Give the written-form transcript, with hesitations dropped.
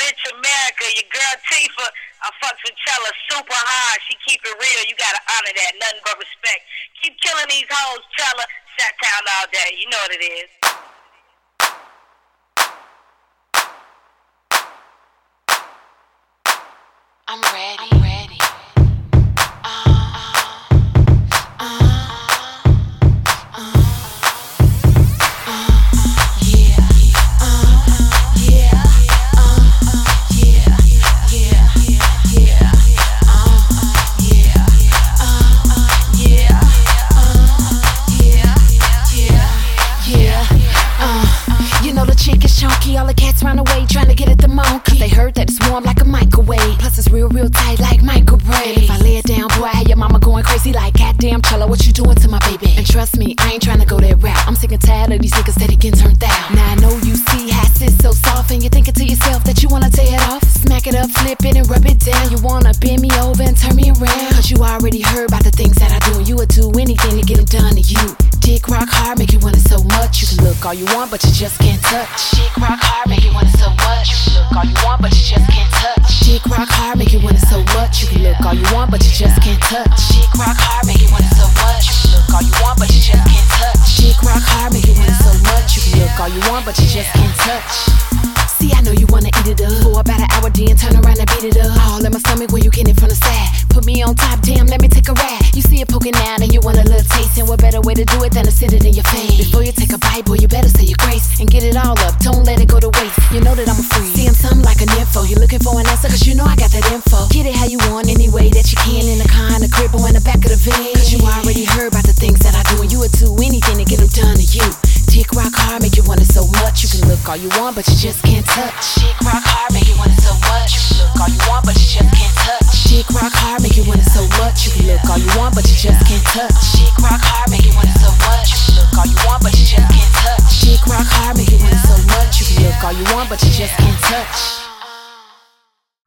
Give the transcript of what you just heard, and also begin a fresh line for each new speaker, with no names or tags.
Rich America, your girl Tifa. I fucks with Chella super hard. She keep it real. You gotta honor that. Nothing but respect. Keep killing these hoes, Chella. Sat town all day. You know what it is.
I'm ready. I'm ready.
All the cats run away trying to get at the monkey. They heard that it's warm like a microwave. Plus it's real tight like microwave. If I lay it down, boy, I had your mama going crazy like goddamn Chella, what you doing to my baby? And trust me, I ain't trying to go that route. I'm sick and tired of these niggas that it getting turned out. Now I know you see how it's so soft, and you're thinking to yourself that you wanna tear it off. Smack it up, flip it, and rub it down. You wanna bend me over and turn me around. Cause you already heard about the things that I do, and you would do anything to get them done to you. Dick rock hard, make you want it so much. You can look all you want, but you just can't touch. Dick rock hard, make you want it so much. You can look all you want, but you just can't touch. Dick rock hard, make you want it so much. You can look all you want, but you just can't touch. Dick rock hard, make you want it so much. You can look all you want, but you just can't touch. Dick rock hard, make you want it so much. You can look all you want, but you just can't touch. See, I know you wanna eat it up for about an hour, then turn around and beat it up. All in my stomach when you get it from the side. Put me on top, damn, let me take a ride. You see it poking out and you want a little taste, and what better way to do it than to sit it in your face? Before you take a bite, boy, you better say your grace and get it all up. Don't let it go to waste. You know that I'm a freak. See, I'm something like an info. You're looking for an answer, cause you know I got that info. Get it how you want, any way that you can, in the car, in the crib, or in the back of the van. Cause you already heard about the things that I do, and you would do anything to get them done to you. Dick rock hard, make you want it so much. You can look all you want, but you just can't touch. Dick rock hard, make you want it so much. You can look all you want, but you just can't touch. Dick rock hard, make you want it so much. You can look all you want, but you just can't touch. Dick rock hard, make you want it so much. You can look all you want, but you just can't touch. Dick rock hard, make you want it so much. You can look all you want, but you just can't touch.